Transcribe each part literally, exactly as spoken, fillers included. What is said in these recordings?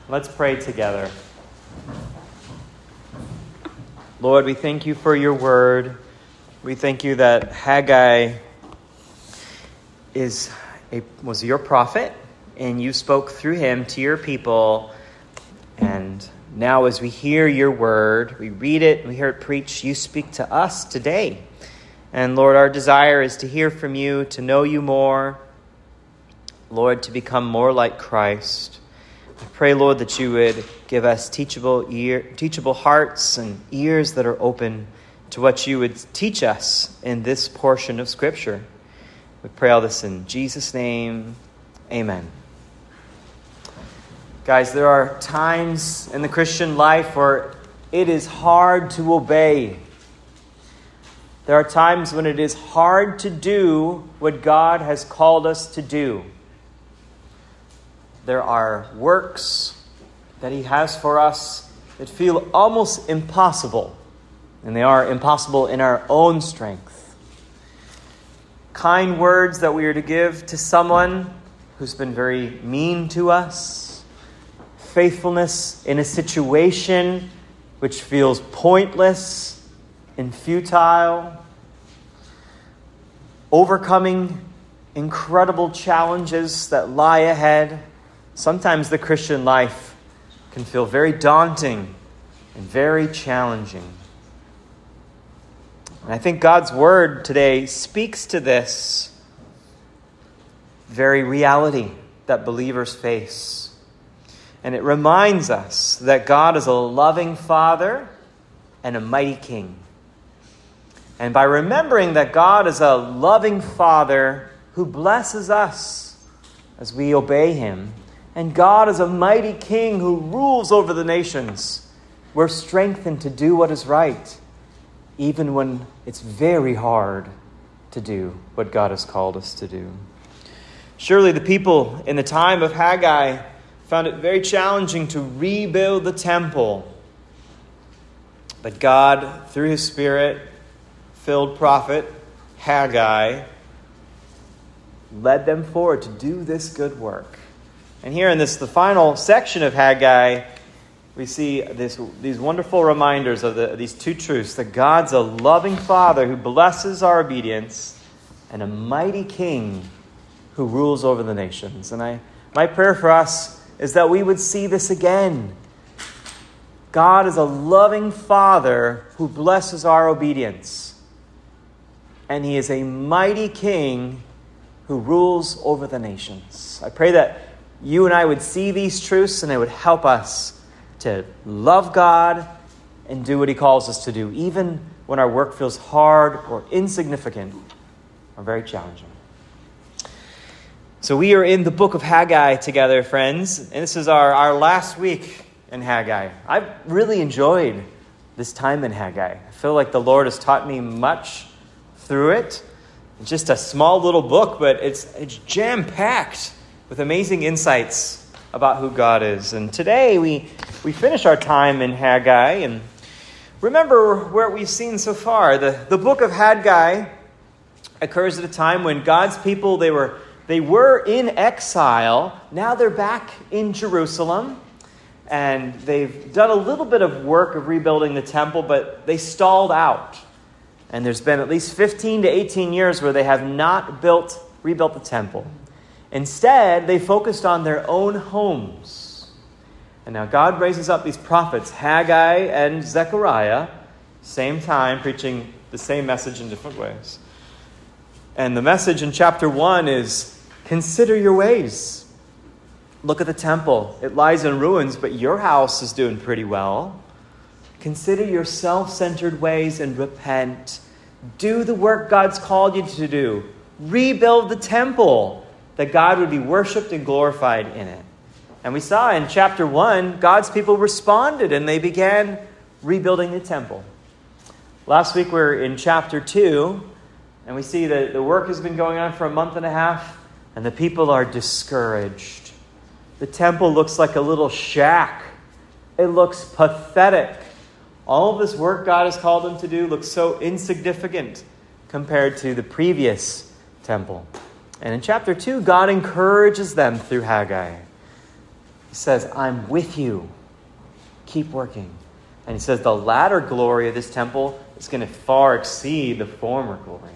Let's pray together. Lord, we thank you for your word. We thank you that Haggai is a, was your prophet, and you spoke through him to your people. And now as we hear your word, we read it, we hear it preached, you speak to us today. And Lord, our desire is to hear from you, to know you more. Lord, to become more like Christ. I pray, Lord, that you would give us teachable ear, teachable hearts and ears that are open to what you would teach us in this portion of Scripture. We pray all this in Jesus' name. Amen. Guys, there are times in the Christian life where it is hard to obey. There are times when it is hard to do what God has called us to do. There are works that he has for us that feel almost impossible, and they are impossible in our own strength. Kind words that we are to give to someone who's been very mean to us. Faithfulness in a situation which feels pointless and futile. Overcoming incredible challenges that lie ahead. Sometimes the Christian life can feel very daunting and very challenging. And I think God's word today speaks to this very reality that believers face. And it reminds us that God is a loving Father and a mighty King. And by remembering that God is a loving Father who blesses us as we obey him, and God is a mighty King who rules over the nations, we're strengthened to do what is right, even when it's very hard to do what God has called us to do. Surely the people in the time of Haggai found it very challenging to rebuild the temple. But God, through his Spirit-filled prophet Haggai, led them forward to do this good work. And here in this, the final section of Haggai, we see this, these wonderful reminders of the, these two truths, that God's a loving Father who blesses our obedience and a mighty King who rules over the nations. And I, my prayer for us is that we would see this again. God is a loving Father who blesses our obedience. And he is a mighty King who rules over the nations. I pray that you and I would see these truths, and it would help us to love God and do what he calls us to do, even when our work feels hard or insignificant or very challenging. So we are in the book of Haggai together, friends, and this is our, our last week in Haggai. I've really enjoyed this time in Haggai. I feel like the Lord has taught me much through it. It's just a small little book, but it's, it's jam-packed with amazing insights about who God is. And today we, we finish our time in Haggai. And remember where we've seen so far. The, the book of Haggai occurs at a time when God's people, they were, they were in exile. Now they're back in Jerusalem. And they've done a little bit of work of rebuilding the temple, but they stalled out. And there's been at least fifteen to eighteen years where they have not built, rebuilt the temple. Instead, they focused on their own homes. And now God raises up these prophets, Haggai and Zechariah, same time, preaching the same message in different ways. And the message in chapter one is, consider your ways. Look at the temple. It lies in ruins, but your house is doing pretty well. Consider your self-centered ways and repent. Do the work God's called you to do. Rebuild the temple, that God would be worshipped and glorified in it. And we saw in chapter one, God's people responded and they began rebuilding the temple. Last week we were in chapter two, and we see that the work has been going on for a month and a half, and the people are discouraged. The temple looks like a little shack. It looks pathetic. All of this work God has called them to do looks so insignificant compared to the previous temple. And in chapter two, God encourages them through Haggai. He says, I'm with you. Keep working. And he says the latter glory of this temple is going to far exceed the former glory.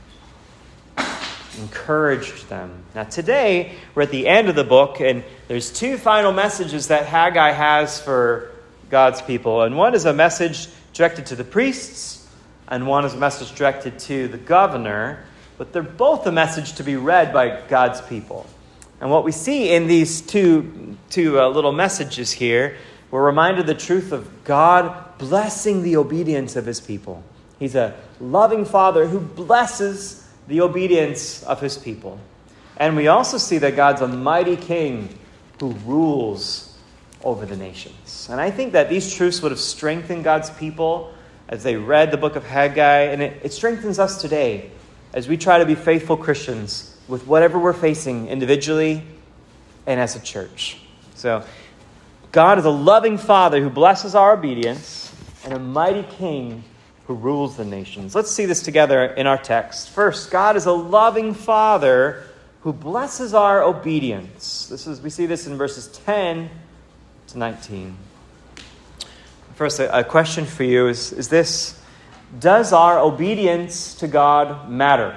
Encouraged them. Now today, we're at the end of the book, and there's two final messages that Haggai has for God's people. And one is a message directed to the priests, and one is a message directed to the governor. But they're both a message to be read by God's people. And what we see in these two, two uh, little messages here, we're reminded of the truth of God blessing the obedience of his people. He's a loving Father who blesses the obedience of his people. And we also see that God's a mighty king who rules over the nations. And I think that these truths would have strengthened God's people as they read the book of Haggai. And it, it strengthens us today as we try to be faithful Christians with whatever we're facing individually and as a church. So God is a loving Father who blesses our obedience and a mighty king who rules the nations. Let's see this together in our text. First, God is a loving Father who blesses our obedience. This is we see this in verses ten to nineteen. First, a, a question for you is, is this: does our obedience to God matter?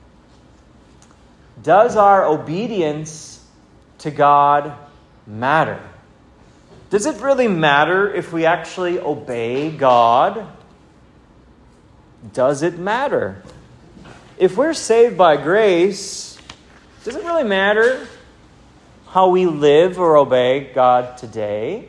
Does our obedience to God matter? Does it really matter if we actually obey God? Does it matter? If we're saved by grace, does it really matter how we live or obey God today?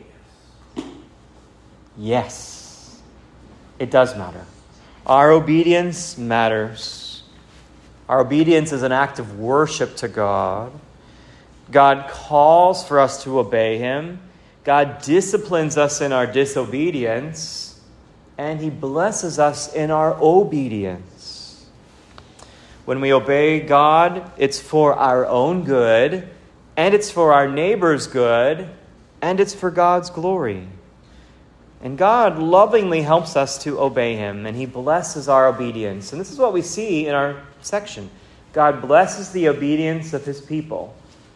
Yes, it does matter. Our obedience matters. Our obedience is an act of worship to God. God calls for us to obey him. God disciplines us in our disobedience. And he blesses us in our obedience. When we obey God, it's for our own good, and it's for our neighbor's good, and it's for God's glory. And God lovingly helps us to obey him, and he blesses our obedience. And this is what we see in our section. God blesses the obedience of his people.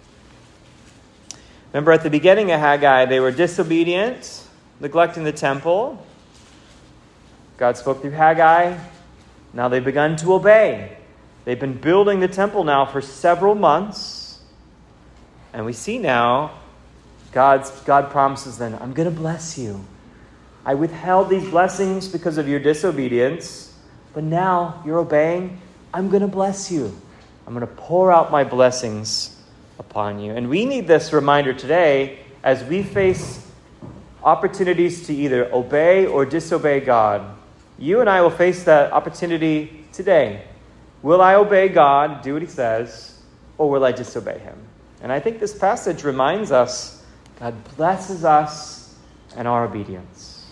Remember at the beginning of Haggai, they were disobedient, neglecting the temple. God spoke through Haggai. Now they've begun to obey. They've been building the temple now for several months. And we see now God's, God promises them, I'm going to bless you. I withheld these blessings because of your disobedience. But now you're obeying. I'm going to bless you. I'm going to pour out my blessings upon you. And we need this reminder today as we face opportunities to either obey or disobey God. You and I will face that opportunity today. Will I obey God, do what he says, or will I disobey him? And I think this passage reminds us God blesses us and our obedience.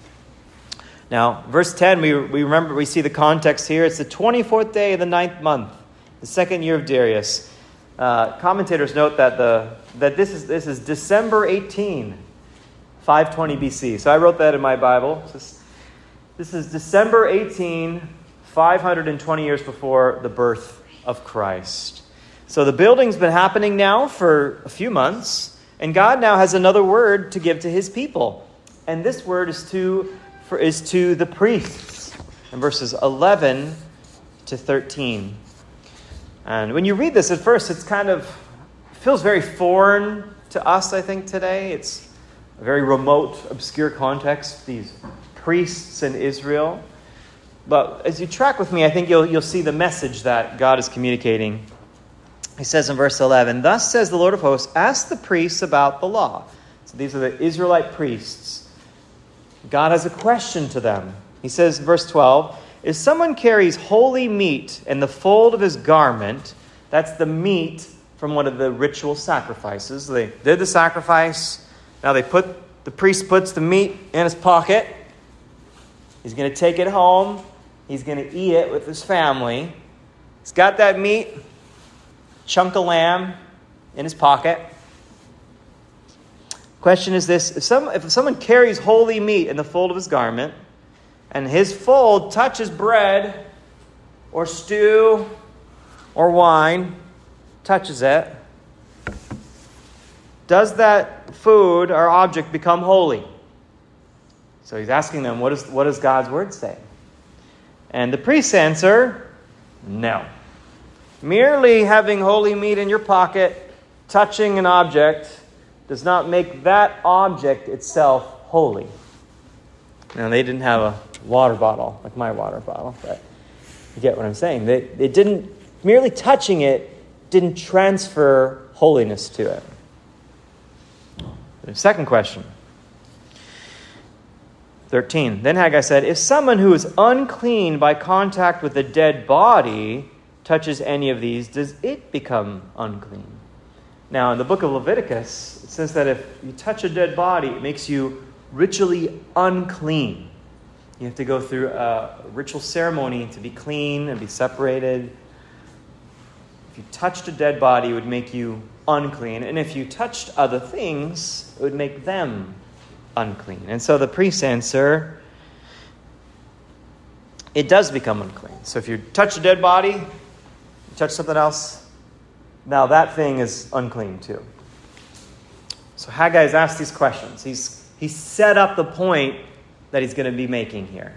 Now, verse ten, we, we remember, we see the context here. It's the twenty-fourth day of the ninth month, the second year of Darius. Uh, commentators note that the that this is this is December eighteenth, five twenty B C. So I wrote that in my Bible. Just, This is December eighteenth, five hundred twenty years before the birth of Christ. So the building's been happening now for a few months, and God now has another word to give to his people. And this word is to, for, is to the priests in verses eleven to thirteen. And when you read this at first, it's kind of, it feels very foreign to us, I think, today. It's a very remote, obscure context, these priests in Israel. But as you track with me, I think you'll you'll see the message that God is communicating. He says in verse eleven, "Thus says the Lord of hosts, ask the priests about the law." So these are the Israelite priests. God has a question to them. He says in verse twelve, "If someone carries holy meat in the fold of his garment," that's the meat from one of the ritual sacrifices. They did the sacrifice. Now they put the priest puts the meat in his pocket. He's going to take it home. He's going to eat it with his family. He's got that meat, chunk of lamb, in his pocket. Question is this: if some if someone carries holy meat in the fold of his garment, and his fold touches bread or stew or wine, touches it, does that food or object become holy? So he's asking them, what, is, what does God's word say? And the priests answer, no. Merely having holy meat in your pocket, touching an object, does not make that object itself holy. Now, they didn't have a water bottle, like my water bottle, but you get what I'm saying. They, they didn't, merely touching it didn't transfer holiness to it. The second question. thirteen. Then Haggai said, if someone who is unclean by contact with a dead body touches any of these, does it become unclean? Now, in the book of Leviticus, it says that if you touch a dead body, it makes you ritually unclean. You have to go through a ritual ceremony to be clean and be separated. If you touched a dead body, it would make you unclean. And if you touched other things, it would make them unclean. And so the priests answer, it does become unclean. So if you touch a dead body, you touch something else, now that thing is unclean too. So Haggai has asked these questions. He's, he's set up the point that he's going to be making here.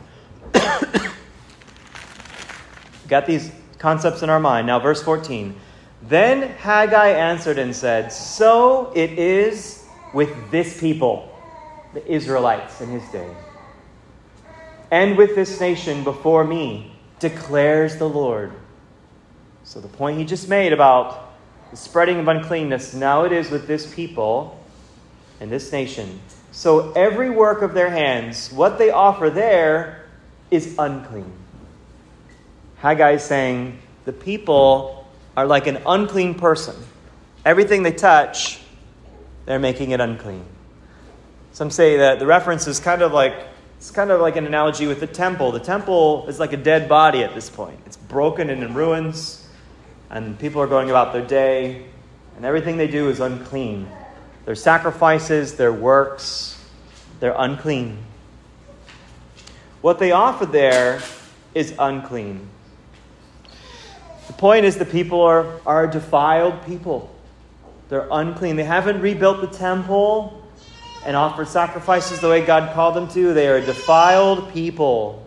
Got these concepts in our mind. Now verse fourteen. Then Haggai answered and said, so it is with this people, the Israelites in his day, and with this nation before me, declares the Lord. So the point he just made about the spreading of uncleanness, now it is with this people and this nation. So every work of their hands, what they offer there, is unclean. Haggai is saying the people are like an unclean person. Everything they touch, they're making it unclean. Some say that the reference is kind of like, it's kind of like an analogy with the temple. The temple is like a dead body at this point. It's broken and in ruins, and people are going about their day, and everything they do is unclean. Their sacrifices, their works, they're unclean. What they offer there is unclean. The point is the people are, are a defiled people. They're unclean. They haven't rebuilt the temple and offered sacrifices the way God called them to. They are a defiled people.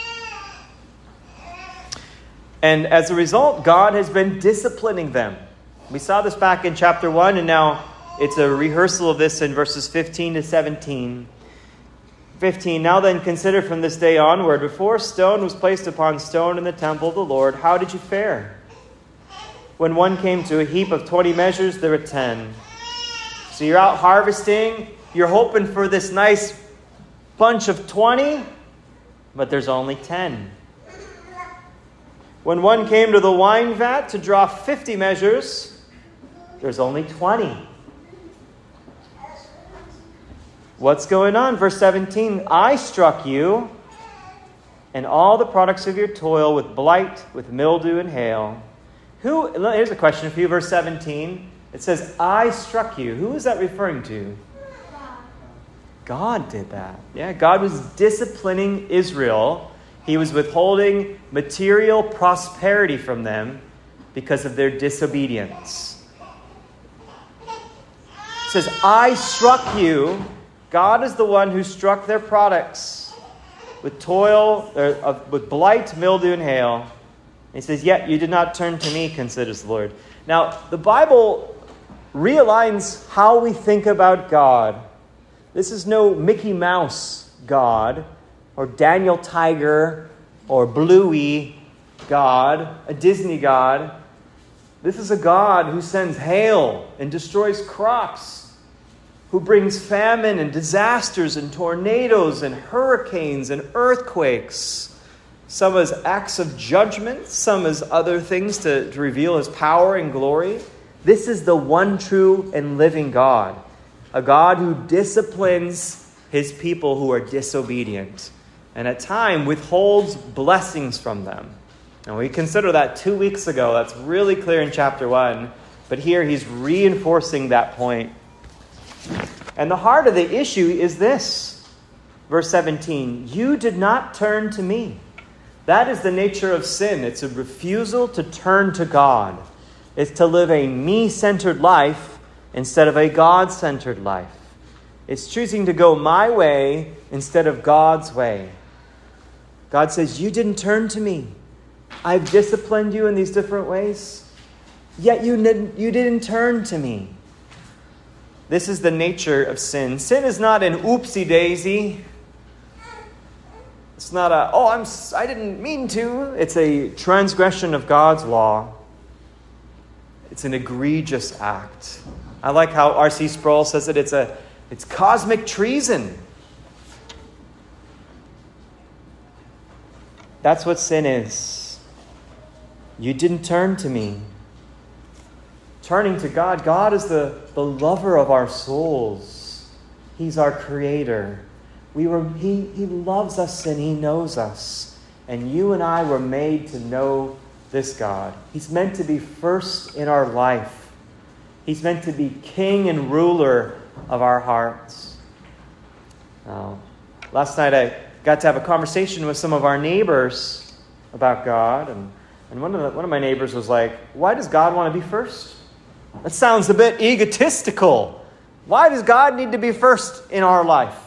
And as a result, God has been disciplining them. We saw this back in chapter one, and now it's a rehearsal of this in verses fifteen to seventeen. fifteen, now then consider from this day onward, before stone was placed upon stone in the temple of the Lord, how did you fare? When one came to a heap of twenty measures, there were ten. So you're out harvesting, you're hoping for this nice bunch of twenty, but there's only ten. When one came to the wine vat to draw fifty measures, there's only twenty. What's going on? Verse seventeen, I struck you and all the products of your toil with blight, with mildew and hail. Who? Here's a question for you, verse seventeen. It says, I struck you. Who is that referring to? God did that. Yeah, God was disciplining Israel. He was withholding material prosperity from them because of their disobedience. It says, I struck you. God is the one who struck their products with toil, or, with blight, mildew, and hail. He says, yet you did not turn to me, considers the Lord. Now, the Bible realigns how we think about God. This is no Mickey Mouse God, or Daniel Tiger, or Bluey God, a Disney God. This is a God who sends hail and destroys crops, who brings famine and disasters and tornadoes and hurricanes and earthquakes. Some as acts of judgment, some as other things to, to reveal his power and glory. This is the one true and living God, a God who disciplines his people who are disobedient, and at times withholds blessings from them. And we considered that two weeks ago. That's really clear in chapter one. But here he's reinforcing that point. And the heart of the issue is this. Verse seventeen, you did not turn to me. That is the nature of sin. It's a refusal to turn to God. It's to live a me-centered life instead of a God-centered life. It's choosing to go my way instead of God's way. God says, you didn't turn to me. I've disciplined you in these different ways, yet you didn't, you didn't turn to me. This is the nature of sin. Sin is not an oopsie daisy. It's not a, oh, I'm, I didn't mean to. It's a transgression of God's law. It's an egregious act. I like how R C Sproul says it. It's a, it's cosmic treason. That's what sin is. You didn't turn to me. Turning to God. God is the, the lover of our souls. He's our creator. We were, he, he loves us and He knows us. And you and I were made to know this God. He's meant to be first in our life. He's meant to be king and ruler of our hearts. Now, last night I got to have a conversation with some of our neighbors about God. And, and one, of the, one of my neighbors was like, why does God want to be first? That sounds a bit egotistical. Why does God need to be first in our life?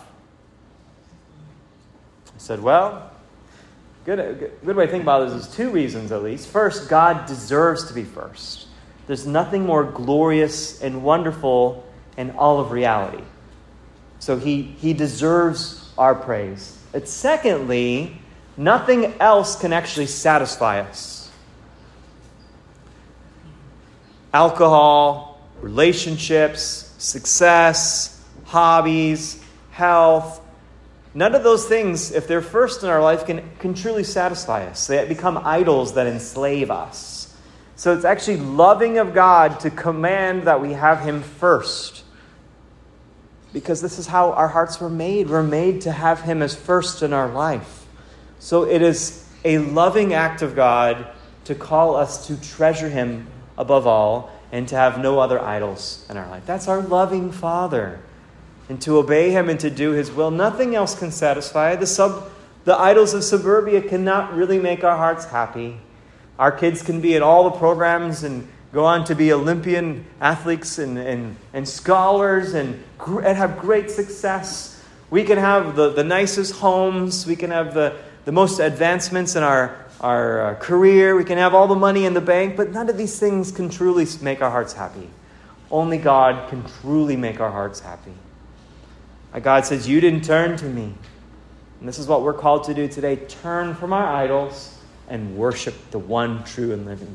I said, well, good, good way to think about this is two reasons at least. First, God deserves to be first. There's nothing more glorious and wonderful in all of reality. So he, he deserves our praise. But secondly, nothing else can actually satisfy us. Alcohol, relationships, success, hobbies, health. None of those things, if they're first in our life, can, can truly satisfy us. They become idols that enslave us. So it's actually loving of God to command that we have Him first. Because this is how our hearts were made. We're made to have Him as first in our life. So it is a loving act of God to call us to treasure Him above all, and to have no other idols in our life. That's our loving Father. And to obey Him and to do His will. Nothing else can satisfy. The sub, the idols of suburbia cannot really make our hearts happy. Our kids can be in all the programs and go on to be Olympian athletes and, and, and scholars and, and have great success. We can have the, the nicest homes. We can have the, the most advancements in our our uh, career, we can have all the money in the bank, but none of these things can truly make our hearts happy. Only God can truly make our hearts happy. Uh, God says, you didn't turn to me. And this is what we're called to do today. Turn from our idols and worship the one true and living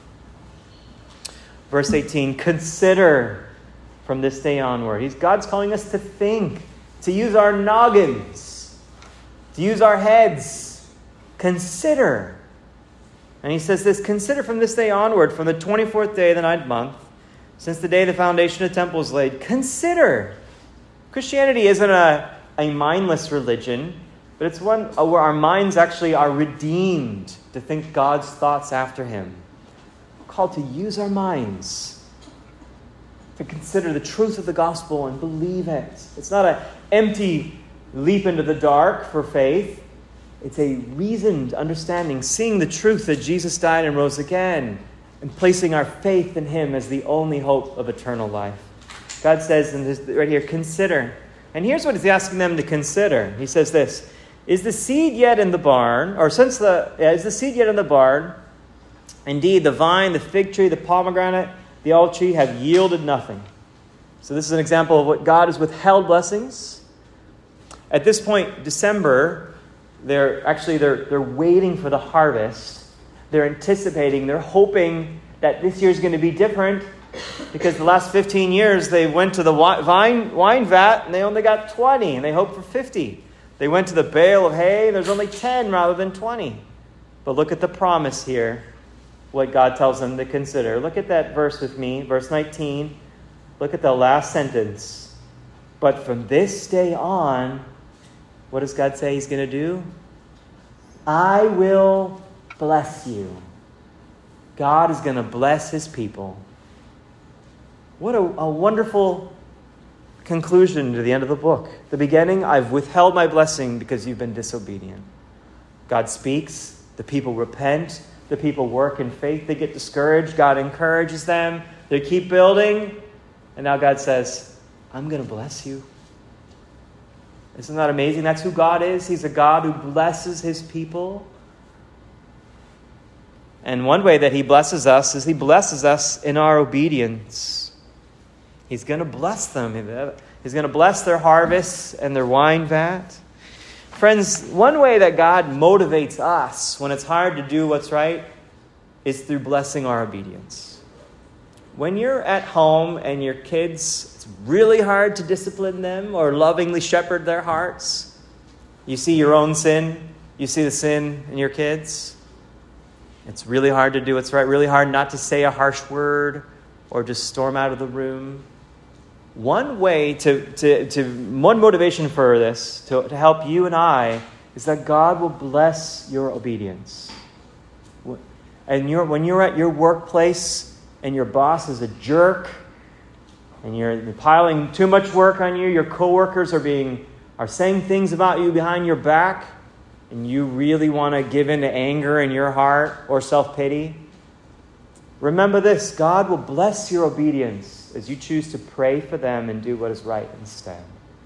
God. Verse eighteen, consider from this day onward. He's, God's calling us to think, to use our noggins, to use our heads. Consider. And he says this, consider from this day onward, from the twenty-fourth day of the ninth month, since the day the foundation of the temple is laid. Consider. Christianity isn't a, a mindless religion, but it's one where our minds actually are redeemed to think God's thoughts after Him. We're called to use our minds to consider the truth of the gospel and believe it. It's not an empty leap into the dark for faith. It's a reasoned understanding, seeing the truth that Jesus died and rose again, and placing our faith in Him as the only hope of eternal life. God says in this, right here, consider. And here's what He's asking them to consider. He says this, is the seed yet in the barn, or since the, yeah, is the seed yet in the barn? Indeed, the vine, the fig tree, the pomegranate, the olive tree have yielded nothing. So this is an example of what God has withheld blessings. At this point, December, They're actually, they're, they're waiting for the harvest. They're anticipating, they're hoping that this year's going to be different because the last fifteen years they went to the wine, wine vat and they only got twenty and they hoped for fifty. They went to the bale of hay, there's only ten rather than twenty. But look at the promise here, what God tells them to consider. Look at that verse with me, verse nineteen. Look at the last sentence. But from this day on, what does God say He's going to do? I will bless you. God is going to bless His people. What a, a wonderful conclusion to the end of the book. The beginning, I've withheld my blessing because you've been disobedient. God speaks. The people repent. The people work in faith. They get discouraged. God encourages them. They keep building. And now God says, I'm going to bless you. Isn't that amazing? That's who God is. He's a God who blesses his people. And one way that he blesses us is he blesses us in our obedience. He's going to bless them. He's going to bless their harvests and their wine vat. Friends, one way that God motivates us when it's hard to do what's right is through blessing our obedience. When you're at home and your kids, it's really hard to discipline them or lovingly shepherd their hearts. You see your own sin. You see the sin in your kids. It's really hard to do what's right, really hard not to say a harsh word or just storm out of the room. One way to, to, to one motivation for this, to, to help you and I, is that God will bless your obedience. And you're, when you're at your workplace and your boss is a jerk and you're piling too much work on you, your coworkers are being are saying things about you behind your back, and you really want to give in to anger in your heart or self-pity, remember this: God will bless your obedience as you choose to pray for them and do what is right instead.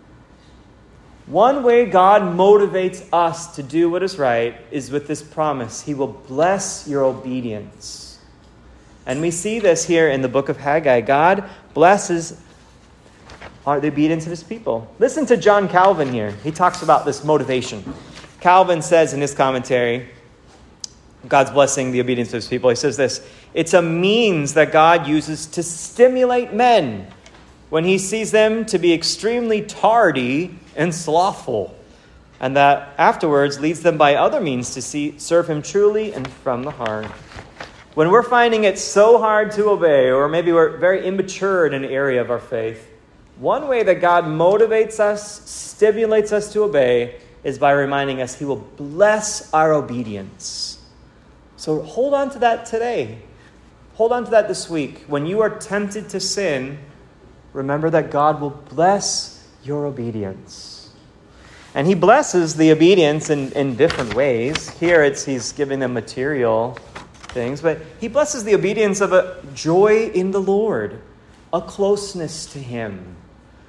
One way God motivates us to do what is right is with this promise. He will bless your obedience. And we see this here in the book of Haggai. God blesses our, the obedience of his people. Listen to John Calvin here. He talks about this motivation. Calvin says in his commentary, God's blessing the obedience of his people. He says this: it's a means that God uses to stimulate men when he sees them to be extremely tardy and slothful, and that afterwards leads them by other means to see, serve him truly and from the heart. When we're finding it so hard to obey, or maybe we're very immature in an area of our faith, one way that God motivates us, stimulates us to obey, is by reminding us he will bless our obedience. So hold on to that today. Hold on to that this week. When you are tempted to sin, remember that God will bless your obedience. And he blesses the obedience in, in different ways. Here it's he's giving them material things, but he blesses the obedience of a joy in the Lord, a closeness to him.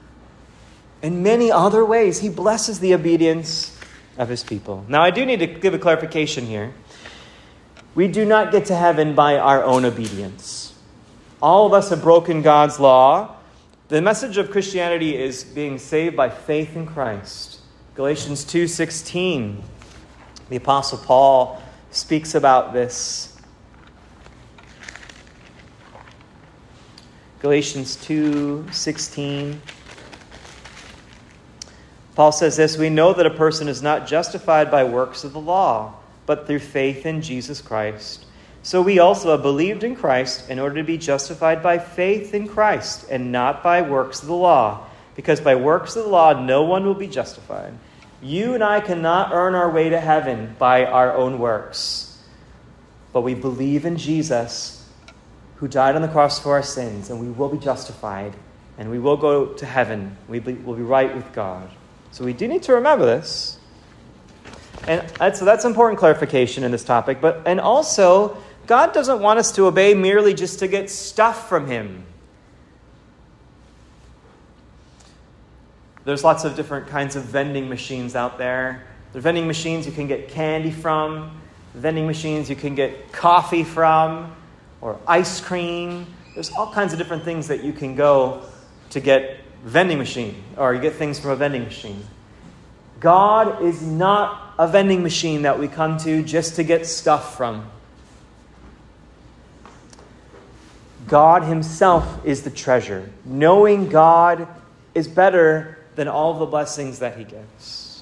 In many other ways, he blesses the obedience of his people. Now, I do need to give a clarification here. We do not get to heaven by our own obedience. All of us have broken God's law. The message of Christianity is being saved by faith in Christ. Galatians two sixteen, the Apostle Paul speaks about this. Galatians two sixteen. Paul says this: we know that a person is not justified by works of the law, but through faith in Jesus Christ. So we also have believed in Christ in order to be justified by faith in Christ and not by works of the law. Because by works of the law, no one will be justified. You and I cannot earn our way to heaven by our own works. But we believe in Jesus, who died on the cross for our sins, and we will be justified, and we will go to heaven. We will be right with God. So we do need to remember this. And so that's important clarification in this topic. But and also, God doesn't want us to obey merely just to get stuff from him. There's lots of different kinds of vending machines out there. There are vending machines you can get candy from, vending machines you can get coffee from, or ice cream. There's all kinds of different things that you can go to get vending machine, or you get things from a vending machine. God is not a vending machine that we come to just to get stuff from. God himself is the treasure. Knowing God is better than all the blessings that he gives.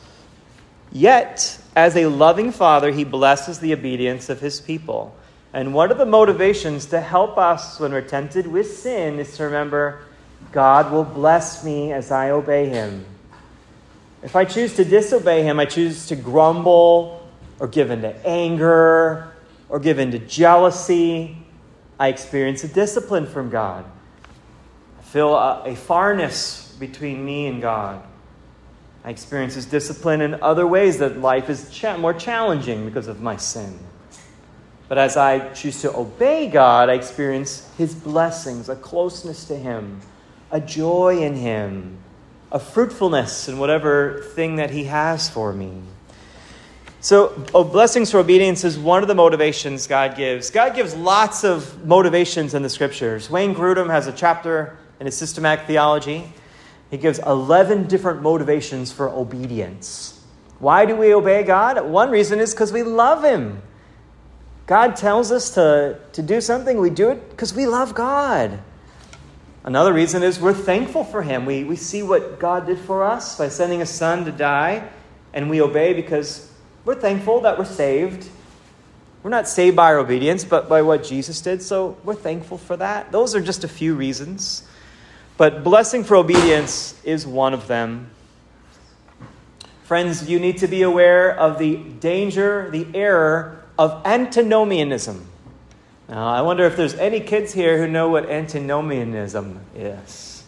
Yet, as a loving father, he blesses the obedience of his people. And one of the motivations to help us when we're tempted with sin is to remember, God will bless me as I obey him. If I choose to disobey him, I choose to grumble or give in to anger or give in to jealousy, I experience a discipline from God. I feel a, a farness between me and God. I experience his discipline in other ways that life is cha- more challenging because of my sin. But as I choose to obey God, I experience his blessings, a closeness to him, a joy in him, a fruitfulness in whatever thing that he has for me. So oh, blessings for obedience is one of the motivations God gives. God gives lots of motivations in the scriptures. Wayne Grudem has a chapter in his systematic theology. He gives eleven different motivations for obedience. Why do we obey God? One reason is because we love him. God tells us to, to do something. We do it because we love God. Another reason is we're thankful for him. We, we see what God did for us by sending his son to die, and we obey because we're thankful that we're saved. We're not saved by our obedience, but by what Jesus did, so we're thankful for that. Those are just a few reasons. But blessing for obedience is one of them. Friends, you need to be aware of the danger, the error of antinomianism. Now, I wonder if there's any kids here who know what antinomianism is.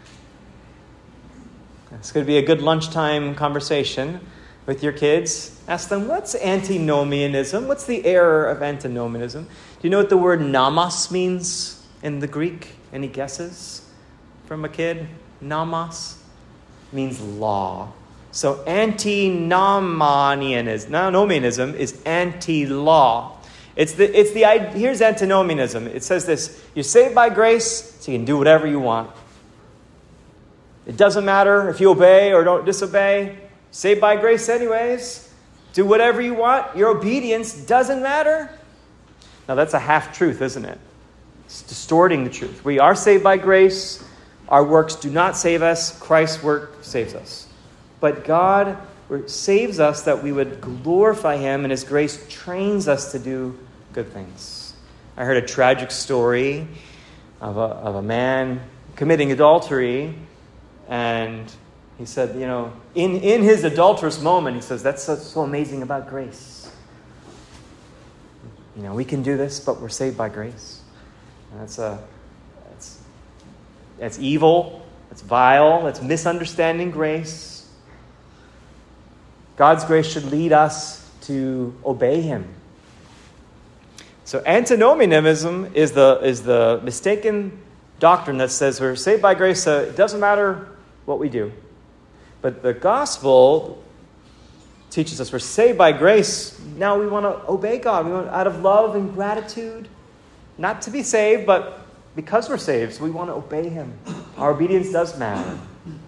It's going to be a good lunchtime conversation with your kids. Ask them, what's antinomianism? What's the error of antinomianism? Do you know what the word nomos means in the Greek? Any guesses from a kid? Nomos means law. So antinomianism is anti-law. It's the it's the here's antinomianism. It says this: you're saved by grace, so you can do whatever you want. It doesn't matter if you obey or don't disobey. Saved by grace anyways. Do whatever you want. Your obedience doesn't matter. Now that's a half truth, isn't it? It's distorting the truth. We are saved by grace. Our works do not save us. Christ's work saves us. But God saves us that we would glorify him, and his grace trains us to do good things. I heard a tragic story of a, of a man committing adultery, and he said, you know, in, in his adulterous moment, he says, that's so, so amazing about grace. You know, we can do this, but we're saved by grace. And that's a, that's, that's evil, that's vile, that's misunderstanding grace. God's grace should lead us to obey him. So antinomianism is the is the mistaken doctrine that says we're saved by grace, so it doesn't matter what we do. But the gospel teaches us we're saved by grace. Now we want to obey God. We want out of love and gratitude, not to be saved, but because we're saved, so we want to obey him. Our obedience does matter.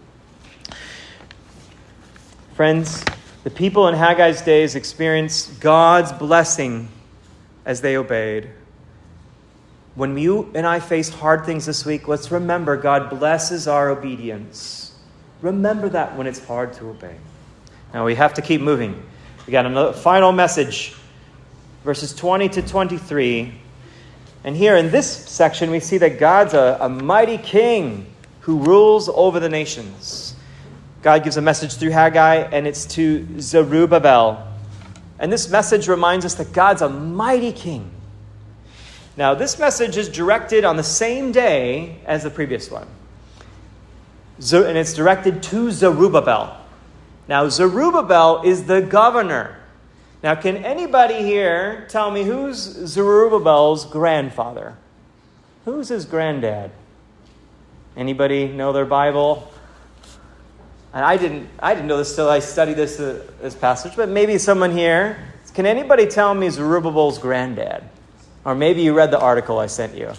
Friends, the people in Haggai's days experienced God's blessing as they obeyed. When you and I face hard things this week, let's remember God blesses our obedience. Remember that when it's hard to obey. Now we have to keep moving. We got another final message, verses twenty to twenty-three. And here in this section, we see that God's a, a mighty king who rules over the nations. God gives a message through Haggai, and it's to Zerubbabel. And this message reminds us that God's a mighty king. Now, this message is directed on the same day as the previous one. And it's directed to Zerubbabel. Now, Zerubbabel is the governor. Now, can anybody here tell me who's Zerubbabel's grandfather? Who's his granddad? Anybody know their Bible? And I didn't I didn't know this till I studied this uh, this passage, but maybe someone here. Can anybody tell me Zerubbabel's granddad? Or maybe you read the article I sent you.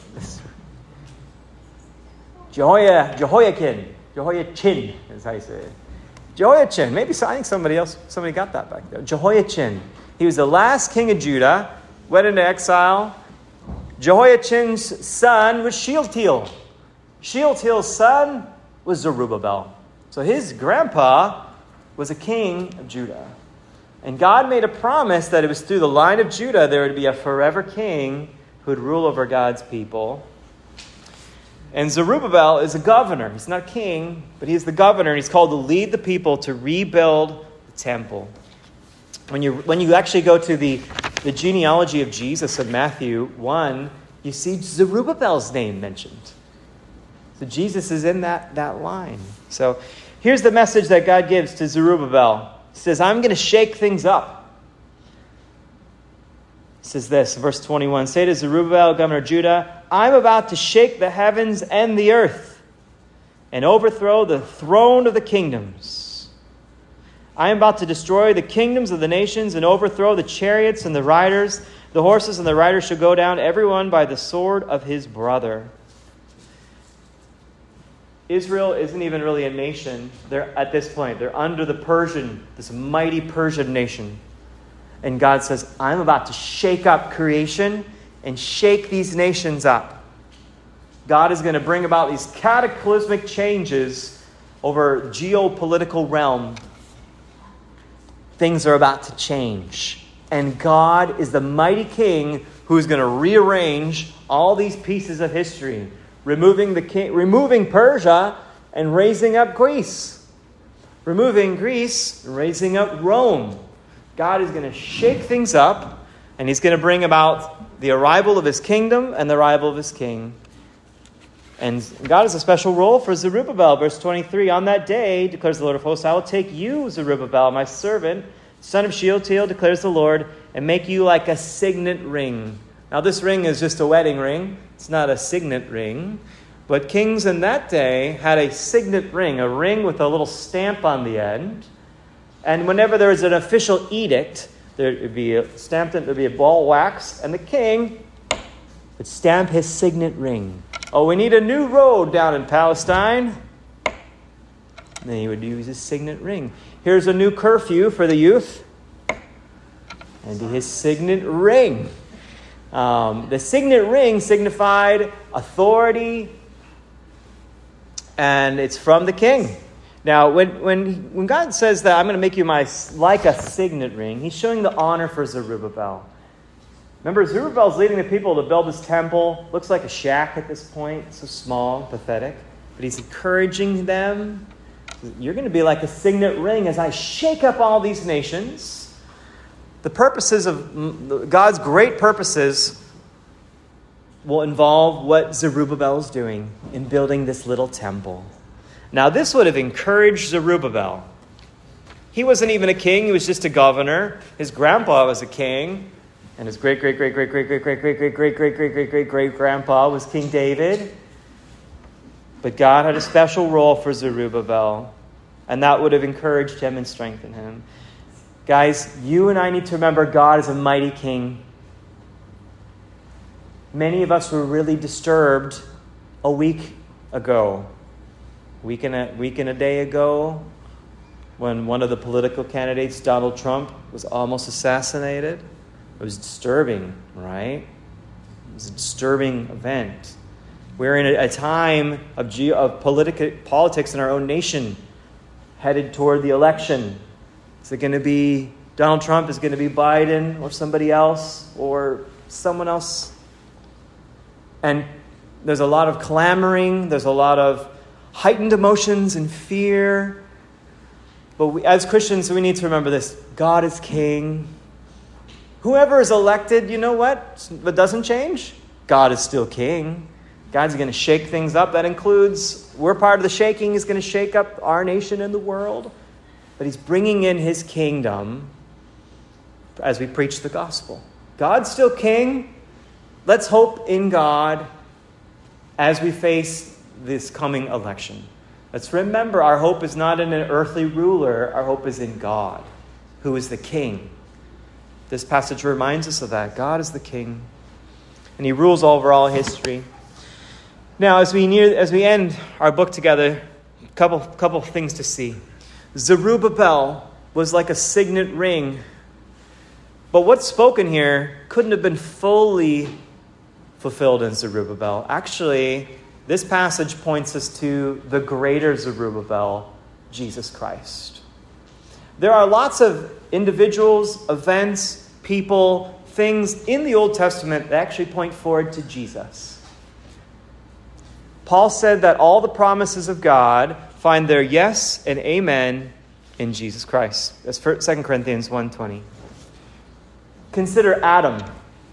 Jehoiah, Jehoiakim, Jehoiachin is how you say it. Jehoiachin, maybe I think somebody else, somebody got that back there. Jehoiachin. He was the last king of Judah, went into exile. Jehoiachin's son was Shealtiel. Shealtiel's son was Zerubbabel. So his grandpa was a king of Judah. And God made a promise that it was through the line of Judah there would be a forever king who would rule over God's people. And Zerubbabel is a governor. He's not a king, but he's the governor. And he's called to lead the people to rebuild the temple. When you when you actually go to the, the genealogy of Jesus in Matthew one, you see Zerubbabel's name mentioned. So Jesus is in that, that line. So here's the message that God gives to Zerubbabel. He says, I'm going to shake things up. It says this, verse twenty-one, say to Zerubbabel, governor of Judah, I'm about to shake the heavens and the earth and overthrow the throne of the kingdoms. I am about to destroy the kingdoms of the nations and overthrow the chariots and the riders. The horses and the riders shall go down, everyone by the sword of his brother. Israel isn't even really a nation. They're at this point. They're under the Persian, this mighty Persian nation. And God says, I'm about to shake up creation and shake these nations up. God is going to bring about these cataclysmic changes over geopolitical realm. Things are about to change. And God is the mighty king who is going to rearrange all these pieces of history, removing the king, removing Persia and raising up Greece. Removing Greece and raising up Rome. God is going to shake things up, and he's going to bring about the arrival of his kingdom and the arrival of his king. And God has a special role for Zerubbabel. Verse twenty-three, on that day, declares the Lord of hosts, I will take you, Zerubbabel, my servant, son of Shealtiel, declares the Lord, and make you like a signet ring. Now this ring is just a wedding ring. It's not a signet ring. But kings in that day had a signet ring, a ring with a little stamp on the end. And whenever there was an official edict, there would be a stamped, there would be a ball of wax, and the king would stamp his signet ring. Oh, we need a new road down in Palestine. And then he would use his signet ring. Here's a new curfew for the youth. And his signet ring. Um, the signet ring signified authority, and it's from the king. Now, when when when God says that I'm going to make you my like a signet ring, he's showing the honor for Zerubbabel. Remember, Zerubbabel's leading the people to build this temple. Looks like a shack at this point, so small, pathetic. But he's encouraging them. You're going to be like a signet ring as I shake up all these nations. The purposes of God's great purposes will involve what Zerubbabel is doing in building this little temple. Now, this would have encouraged Zerubbabel. He wasn't even a king. He was just a governor. His grandpa was a king. And his great, great, great, great, great, great, great, great, great, great, great, great, great, great, great grandpa was King David. But God had a special role for Zerubbabel. And that would have encouraged him and strengthened him. Guys, you and I need to remember God is a mighty king. Many of us were really disturbed a week ago. Week and a, week and a day ago, when one of the political candidates, Donald Trump, was almost assassinated. It was disturbing, right? It was a disturbing event. We're in a, a time of, ge- of politic- politics in our own nation, headed toward the election. Is it going to be Donald Trump? Is it going to be Biden or somebody else or someone else? And there's a lot of clamoring. There's a lot of heightened emotions and fear. But we, as Christians, we need to remember this. God is king. Whoever is elected, you know what? But doesn't change. God is still king. God's going to shake things up. That includes, we're part of the shaking. He's going to shake up our nation and the world. But he's bringing in his kingdom as we preach the gospel. God's still king. Let's hope in God as we face this coming election. Let's remember our hope is not in an earthly ruler. Our hope is in God, who is the king. This passage reminds us of that. God is the king, and he rules over all history. Now, as we near, as we end our book together, a couple, couple things to see. Zerubbabel was like a signet ring, but what's spoken here couldn't have been fully fulfilled in Zerubbabel. Actually, this passage points us to the greater Zerubbabel, Jesus Christ. There are lots of individuals, events, people, things in the Old Testament that actually point forward to Jesus. Paul said that all the promises of God find their yes and amen in Jesus Christ. That's Second Corinthians one twenty. Consider Adam.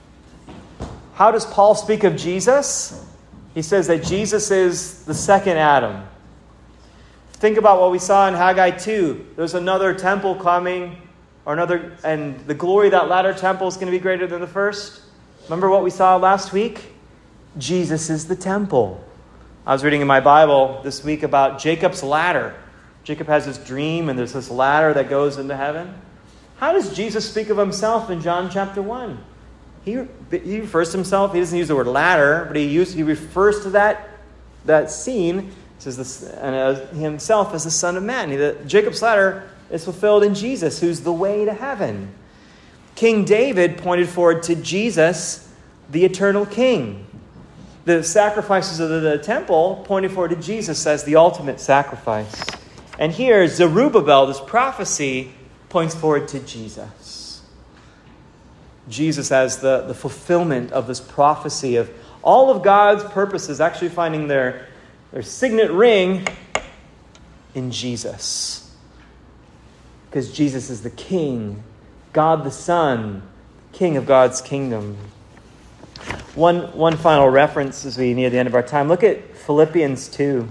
How does Paul speak of Jesus? He says that Jesus is the second Adam. Think about what we saw in Haggai two. There's another temple coming, or another, and the glory of that latter temple is going to be greater than the first. Remember what we saw last week? Jesus is the temple. I was reading in my Bible this week about Jacob's ladder. Jacob has this dream, and there's this ladder that goes into heaven. How does Jesus speak of himself in John chapter one? He, he refers to himself, he doesn't use the word ladder, but he, use, he refers to that, that scene. He says this, and uh, himself as the Son of Man. The, Jacob's ladder is fulfilled in Jesus, who's the way to heaven. King David pointed forward to Jesus, the eternal King. The sacrifices of the, the temple pointed forward to Jesus as the ultimate sacrifice. And here, Zerubbabel, this prophecy, points forward to Jesus. Jesus as the, the fulfillment of this prophecy of all of God's purposes actually finding their, their signet ring in Jesus. Because Jesus is the King, God the Son, King of God's kingdom. One, one final reference as we near the end of our time. Look at Philippians two.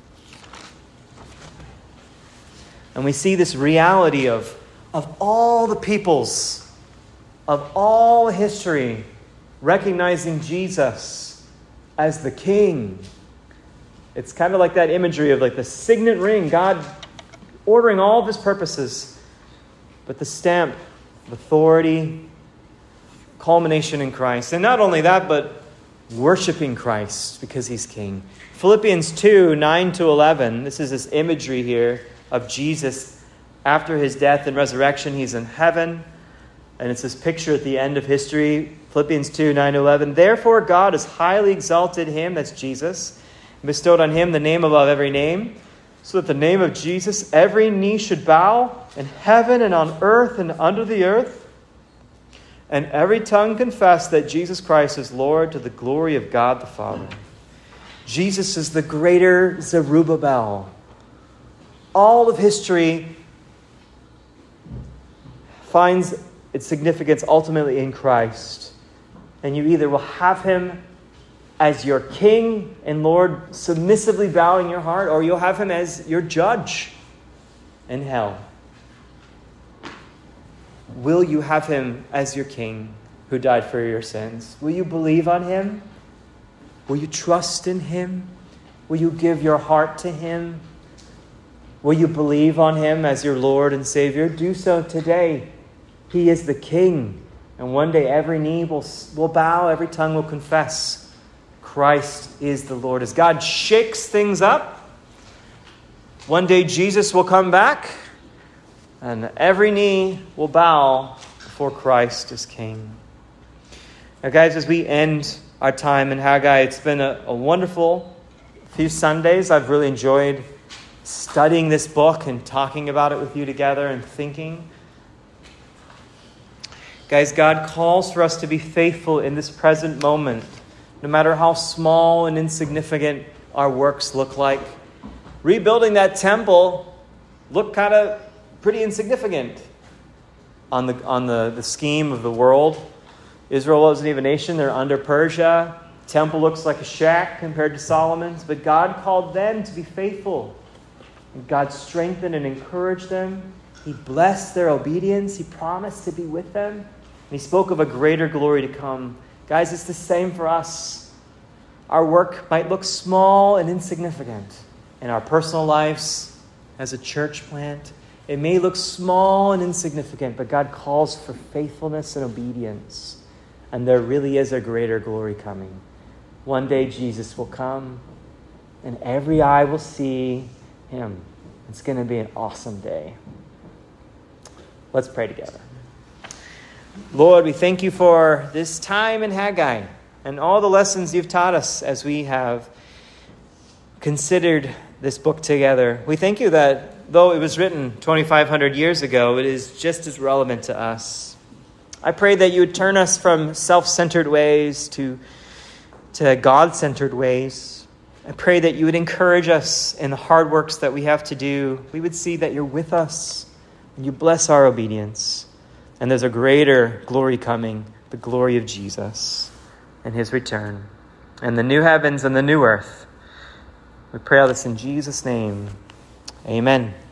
And we see this reality of, of all the peoples, of all history, recognizing Jesus as the King. It's kind of like that imagery of like the signet ring, God ordering all of his purposes, but the stamp of authority, culmination in Christ. And not only that, but worshiping Christ because he's King. Philippians two, nine to eleven, this is this imagery here of Jesus after his death and resurrection. He's in heaven. And it's this picture at the end of history. Philippians two, nine to eleven. Therefore God has highly exalted him, that's Jesus, and bestowed on him the name above every name, so that the name of Jesus every knee should bow in heaven and on earth and under the earth, and every tongue confess that Jesus Christ is Lord to the glory of God the Father. Jesus is the greater Zerubbabel. All of history finds its significance ultimately in Christ. And you either will have him as your King and Lord, submissively bowing your heart, or you'll have him as your judge in hell. Will you have him as your King who died for your sins? Will you believe on him? Will you trust in him? Will you give your heart to him? Will you believe on him as your Lord and Savior? Do so today. He is the King. And one day every knee will, will bow, every tongue will confess Christ is the Lord. As God shakes things up, one day Jesus will come back and every knee will bow before Christ as King. Now guys, as we end our time in Haggai, it's been a, a wonderful few Sundays. I've really enjoyed studying this book and talking about it with you together and thinking. Guys, God calls for us to be faithful in this present moment, no matter how small and insignificant our works look like. Rebuilding that temple looked kind of pretty insignificant on the on the, the scheme of the world. Israel wasn't even a nation. They're under Persia. Temple looks like a shack compared to Solomon's. But God called them to be faithful. And God strengthened and encouraged them. He blessed their obedience. He promised to be with them. And he spoke of a greater glory to come. Guys, it's the same for us. Our work might look small and insignificant in our personal lives as a church plant. It may look small and insignificant, but God calls for faithfulness and obedience. And there really is a greater glory coming. One day Jesus will come and every eye will see him. It's going to be an awesome day. Let's pray together. Lord, we thank you for this time in Haggai and all the lessons you've taught us as we have considered this book together. We thank you that though it was written twenty-five hundred years ago, it is just as relevant to us. I pray that you would turn us from self-centered ways to, to God-centered ways. I pray that you would encourage us in the hard works that we have to do. We would see that you're with us and you bless our obedience. And there's a greater glory coming, the glory of Jesus and his return and the new heavens and the new earth. We pray all this in Jesus' name. Amen.